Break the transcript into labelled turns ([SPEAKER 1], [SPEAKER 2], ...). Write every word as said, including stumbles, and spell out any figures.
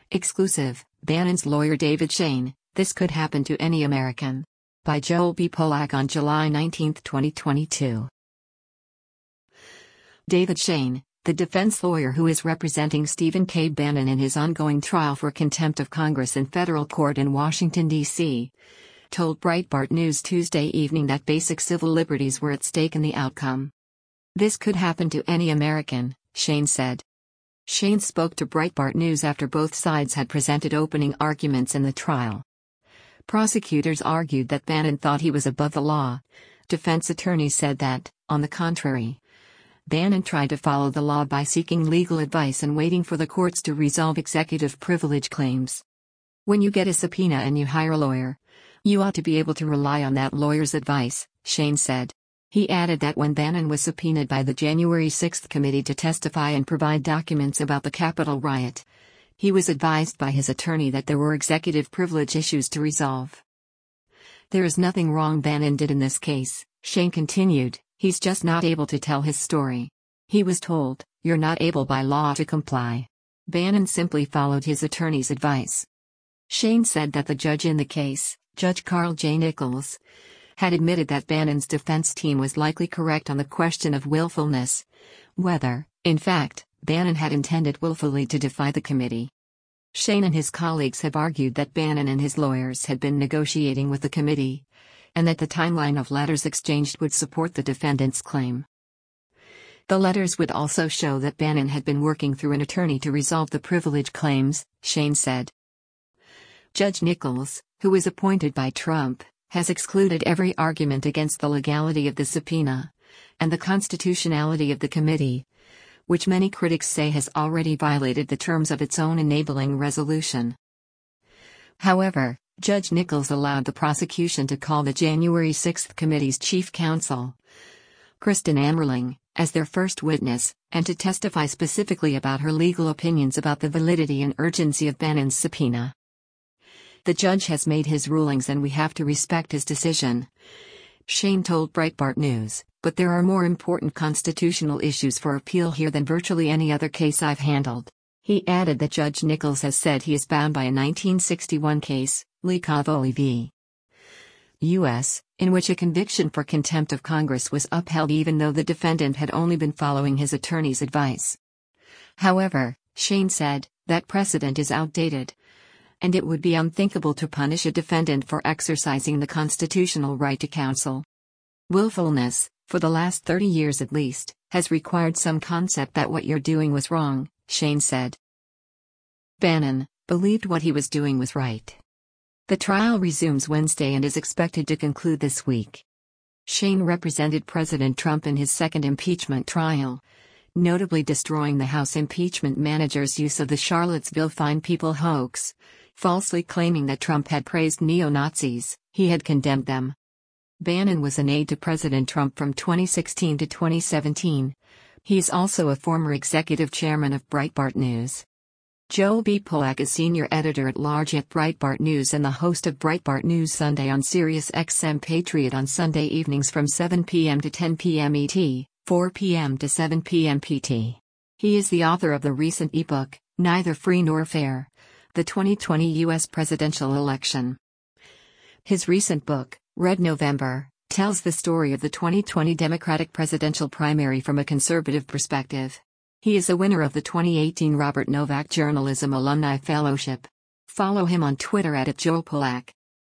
[SPEAKER 1] Exclusive, Bannon's lawyer David Shane, This Could Happen to Any American. By Joel B. Polak on July nineteenth, twenty twenty-two. David Shane, the defense lawyer who is representing Stephen K. Bannon in his ongoing trial for contempt of Congress in federal court in Washington, D C, told Breitbart News Tuesday evening that basic civil liberties were at stake in the outcome. This could happen to any American, Shane said. Shane spoke to Breitbart News after both sides had presented opening arguments in the trial. Prosecutors argued that Bannon thought he was above the law. Defense attorneys said that, on the contrary, Bannon tried to follow the law by seeking legal advice and waiting for the courts to resolve executive privilege claims. When you get a subpoena and you hire a lawyer, you ought to be able to rely on that lawyer's advice, Shane said. He added that when Bannon was subpoenaed by the January sixth committee to testify and provide documents about the Capitol riot, he was advised by his attorney that there were executive privilege issues to resolve. There is nothing wrong Bannon did in this case, Shane continued, he's just not able to tell his story. He was told, you're not able by law to comply. Bannon simply followed his attorney's advice. Shane said that the judge in the case, Judge Carl J. Nichols, had admitted that Bannon's defense team was likely correct on the question of willfulness, whether, in fact, Bannon had intended willfully to defy the committee. Shane and his colleagues have argued that Bannon and his lawyers had been negotiating with the committee, and that the timeline of letters exchanged would support the defendant's claim. The letters would also show that Bannon had been working through an attorney to resolve the privilege claims, Shane said. Judge Nichols, who was appointed by Trump, has excluded every argument against the legality of the subpoena and the constitutionality of the committee, which many critics say has already violated the terms of its own enabling resolution. However, Judge Nichols allowed the prosecution to call the January sixth committee's chief counsel, Kristen Ammerling, as their first witness, and to testify specifically about her legal opinions about the validity and urgency of Bannon's subpoena. The judge has made his rulings and we have to respect his decision, Shane told Breitbart News, but there are more important constitutional issues for appeal here than virtually any other case I've handled. He added that Judge Nichols has said he is bound by a nineteen sixty-one case, Lee Cavoli v. U S, in which a conviction for contempt of Congress was upheld even though the defendant had only been following his attorney's advice. However, Shane said, that precedent is outdated, and it would be unthinkable to punish a defendant for exercising the constitutional right to counsel. Willfulness, for the last thirty years at least, has required some concept that what you're doing was wrong, Shane said. Bannon believed what he was doing was right. The trial resumes Wednesday and is expected to conclude this week. Shane represented President Trump in his second impeachment trial, notably destroying the House impeachment manager's use of the Charlottesville Fine People hoax, falsely claiming that Trump had praised neo-Nazis. He had condemned them. Bannon was an aide to President Trump from twenty sixteen to twenty seventeen. He is also a former executive chairman of Breitbart News. Joel B. Polak is senior editor-at-large at Breitbart News and the host of Breitbart News Sunday on Sirius X M Patriot on Sunday evenings from seven p m to ten p m E T, four p m to seven p m P T. He is the author of the recent ebook, Neither Free Nor Fair: The twenty twenty U S Presidential Election. His recent book, Red November, tells the story of the twenty twenty Democratic presidential primary from a conservative perspective. He is a winner of the twenty eighteen Robert Novak Journalism Alumni Fellowship. Follow him on Twitter at Joel Polak.